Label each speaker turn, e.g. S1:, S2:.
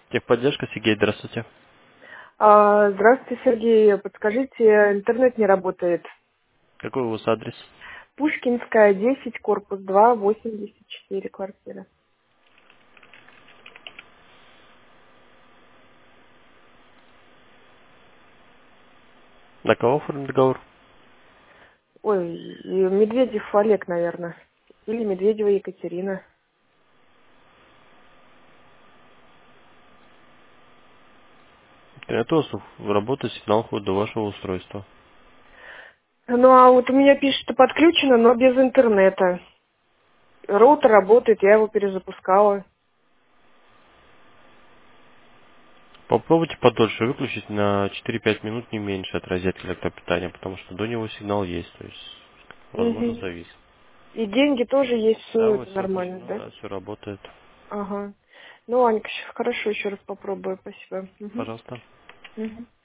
S1: Техподдержка, Сергей, здравствуйте.
S2: Здравствуйте, Сергей. Подскажите, интернет не работает.
S1: Какой у вас адрес?
S2: Пушкинская, 10, корпус 2, 84, квартира.
S1: На кого оформлен договор?
S2: Ой, и Медведев Олег, наверное. Или Медведева Екатерина.
S1: Интернет у вас работает, сигнал ходит до вашего устройства.
S2: Ну, а вот у меня пишет, что подключено, но без интернета. Роутер работает, я его перезапускала.
S1: Попробуйте подольше выключить на 4-5 минут, не меньше, от розетки электропитания, потому что до него сигнал есть, то есть, возможно,
S2: Угу.
S1: завис.
S2: И деньги тоже есть,
S1: Да,
S2: все
S1: вот
S2: это
S1: все
S2: нормально,
S1: включено,
S2: да?
S1: да, все работает.
S2: Ага. Ну, Анька, хорошо, еще раз попробую, спасибо. Угу.
S1: Пожалуйста.
S2: Угу.